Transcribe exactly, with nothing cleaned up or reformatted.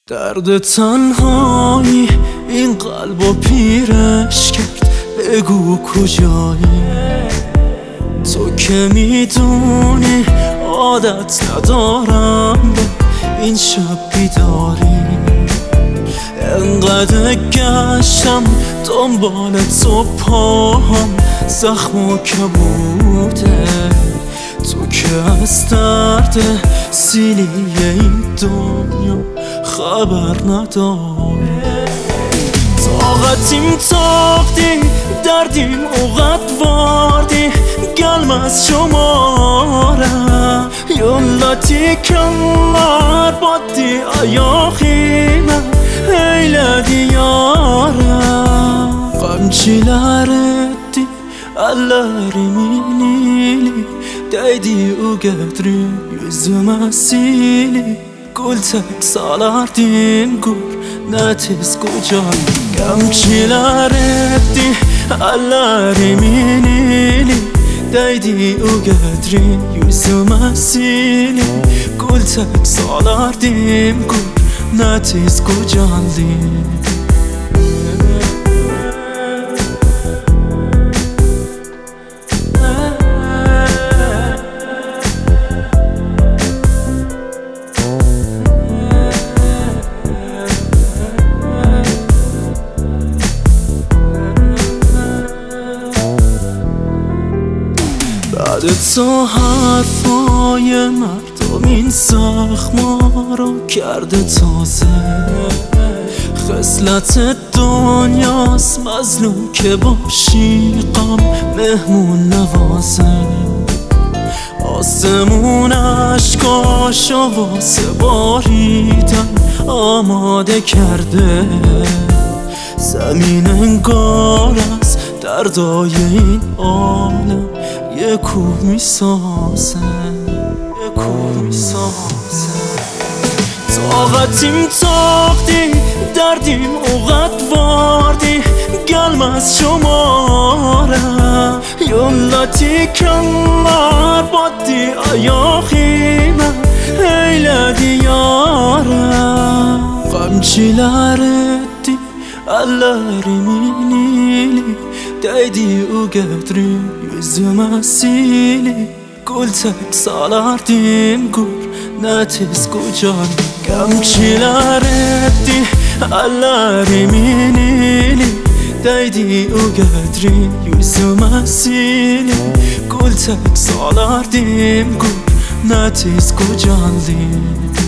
درد تنهایی این قلبو پیرش کرد، بگو کجایی؟ تو که میدونی عادت ندارم به این شب بیداری. انقدر گشتم دنبال تو، پاهم زخم و کبوده. تو که از درد سیلی این دنیا خبر نداری. طاقتیم تاقدی دردیم اوقات واردی، گلم از شمارم یلاتی کمار بادی ayakhime eyledi yaram. Qamchilar etdi ellerimin ili, değdi o gedri yüzüme sili. Gül tek salardim gur netiz kucağım. Qamchilar etdi ellerimin ili, değdi o gedri yüzüme sili. Gül tek salardim gur netiz kucağım. بعد تو حرفای مردم این زخما رو کرده تازه. خصلت دنیاست مظلوم که باشی غم مهمون نوازه. آسمون عشقاشو واسه باریدن آماده کرده. زمین انگار از دردای این عالم یه کوه میسازه، یه کوه میسازه. طاقتیم تاقدی دردیم اوقات واردی، گلم از شمارم یلاتی کمار بادی ayakhime eyledi yaram. Qamchilar etdi ellerimin ili, değdi o gedri yüzüme sili. Gül tek salardim gur netiz kucağım. Qamchilar etdi ellerimin ili, değdi o gedri yüzüme sili. Gül tek salardim gur netiz kucağım.